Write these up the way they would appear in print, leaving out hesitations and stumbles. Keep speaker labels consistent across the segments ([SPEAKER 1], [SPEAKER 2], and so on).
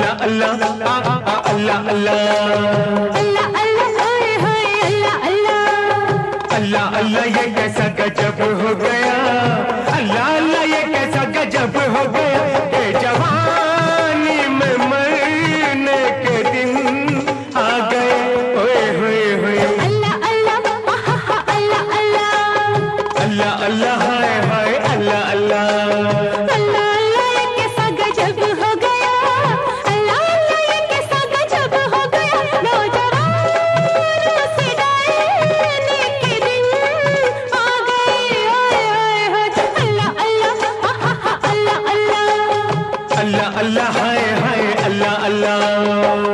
[SPEAKER 1] अल्लाह अल्लाह अल्लाह अल्लाह
[SPEAKER 2] अल्लाह अल्लाह हाय हाय अल्लाह अल्लाह
[SPEAKER 1] अल्लाह अल्लाह ये कैसा गजब हो गया। अल्लाह अल्लाह ये कैसा गजब हो गया कि जवानी में मरने के दिन आ गए। ओए होए होए
[SPEAKER 2] अल्लाह अल्लाह अल्लाह अल्लाह
[SPEAKER 1] अल्लाह अल्लाह हाय हाय अल्लाह अल्लाह
[SPEAKER 2] अल्लाह अल्लाह ये कैसा गजब हो गया। अल्लाह अल्लाह ये कैसा गजब हो गया। नौजवानों से डरने के दिन आ गए। हाय हाय हाय अल्लाह अल्लाह अल्लाह अल्लाह
[SPEAKER 1] अल्लाह अल्लाह हाय हाय अल्लाह अल्लाह।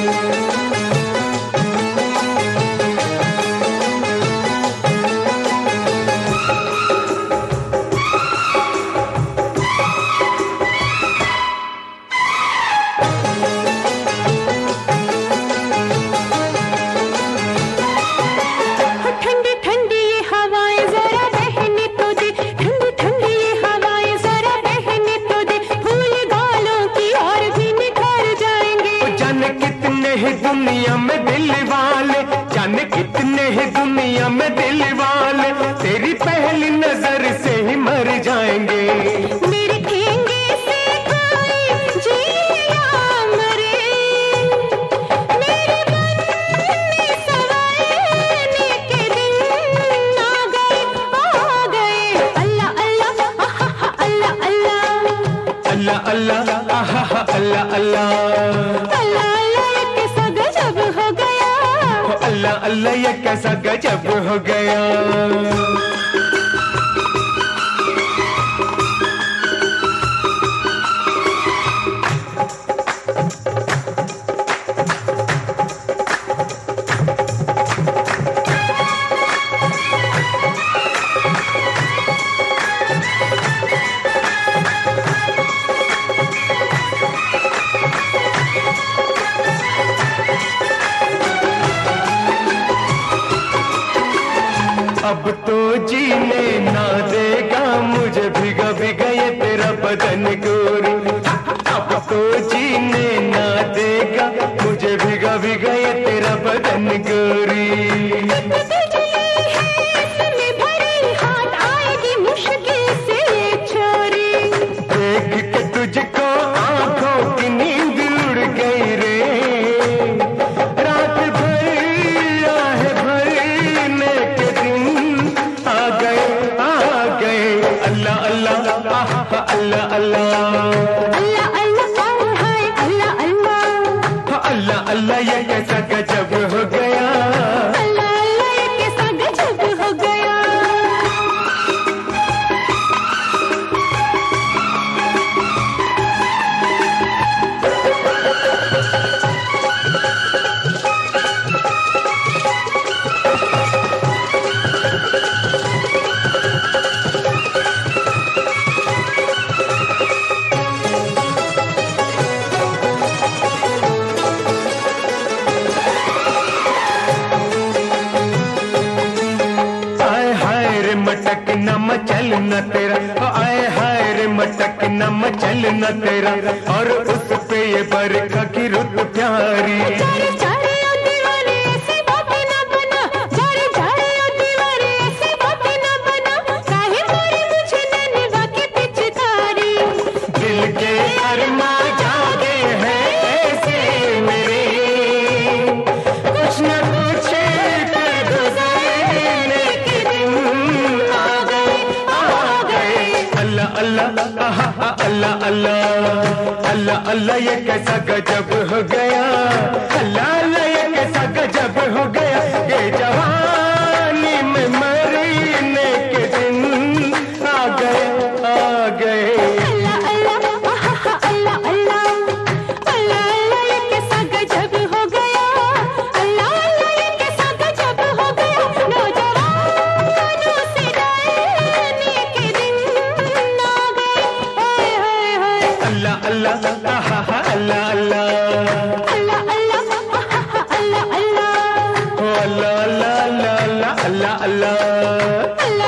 [SPEAKER 2] ठंडी ठंडी ये हवाएं जरा बहने तो दे। ठंडी ठंडी ये हवाएं जरा बहने तो दे। फूल गालों की और भी निखर जाएंगे।
[SPEAKER 1] जाने कितने ही दुनिया में दिल वाले, जाने कितने ही दुनिया में दिल वाले तेरी पहली नजर से ही मर जाएंगे।
[SPEAKER 2] मेरे ठेंगे से कोई जिए या मरे। मेरे बनने संवरने के दिन आ गए अल्लाह अल्लाह अल्लाह अल्लाह
[SPEAKER 1] अल्लाह अल्लाह आहा अल्लाह अल्लाह
[SPEAKER 2] अल्लाह अल्लाह ये कैसा गजब हो गया।
[SPEAKER 1] अल्लाह अल्लाह ये कैसा गजब हो गया। अब तो जीने ना देगा मुझे भिगा भिगा ये तेरा बदन गोरी। अब तो जीने ना देगा मुझे भिगा भिगा ये तेरा बदन गोरी।
[SPEAKER 2] बिजली है इसमें भरी हाथ आएगी मुश्किल से ये छोरी।
[SPEAKER 1] देख के तुझको आंखों की नींद उड़ गई रे। रात भर आह भरने के दिन आ गए अल्लाह अल्लाह अल्लाह अल्लाह
[SPEAKER 2] अल्लाह अल्लाह हाय अल्लाह अल्लाह
[SPEAKER 1] अल्लाह अल्लाह ये कैसा गजब हो गया।
[SPEAKER 2] अल्लाह अल्लाह ये कैसा गजब हो गया।
[SPEAKER 1] आए हाय रे मटक न मचल न तेरा, आए हाय रे मटक न मचल न तेरा, और उस पे ये बरखा की रुत प्यारी।
[SPEAKER 2] जारे जारे ओ दीवाने ऐसी बातें ना बना। जारे जारे ओ दीवाने ऐसी बातें ना बना। काहे मारी मुझे नैनवा की पिचकारी।
[SPEAKER 1] दिल के अरमा जागे हैं ऐसे मेरे, कुछ न कुछ कर गुजरने के दिन आ गए। अल्लाह अल्लाह अल्लाह अल्लाह अल्लाह अल्लाह ये कैसा गजब हो गया। अल्लाह अल्लाह ये कैसा गजब हो गया। ये जवानी में मरने के दिन आ गए
[SPEAKER 2] अल्लाह अल्लाह अल्लाह अल्लाह अल्लाह ये कैसा गजब हो गया। अल्लाह अल्लाह ये कैसा गजब हो गया। नौजवानों से डरने के दिन आ गए। हाय हाय हाय
[SPEAKER 1] अल्लाह अल्लाह अल्लाह अल्लाह
[SPEAKER 2] अल्लाह अल्लाह अल्लाह अल्लाह
[SPEAKER 1] अल्लाह अल्लाह अल्लाह अल्लाह अल्लाह।